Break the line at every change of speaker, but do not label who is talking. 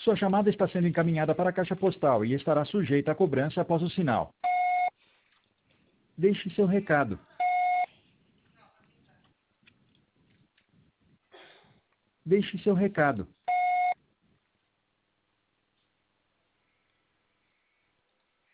Sua chamada está sendo encaminhada para a caixa postal e estará sujeita a cobrança após o sinal. Deixe seu recado. Deixe seu recado.